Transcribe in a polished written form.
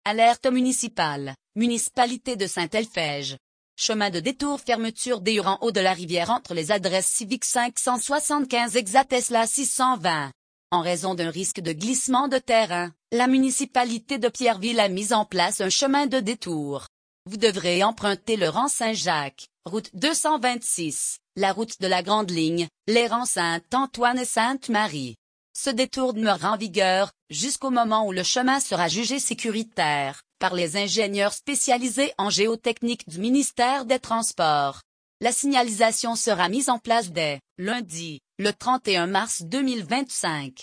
Alerte municipale, municipalité de Saint-Elphège. Chemin de détour fermeture des Hurons haut de la rivière entre les adresses civiques 575 Exatesla 620. En raison d'un risque de glissement de terrain, la municipalité de Pierreville a mis en place un chemin de détour. Vous devrez emprunter le rang Saint-Jacques, route 226, la route de la Grande Ligne, les rangs Saint-Antoine et Sainte-Marie. Ce détour demeurera en vigueur jusqu'au moment où le chemin sera jugé sécuritaire par les ingénieurs spécialisés en géotechnique du ministère des Transports. La signalisation sera mise en place dès lundi, le 31 mars 2025.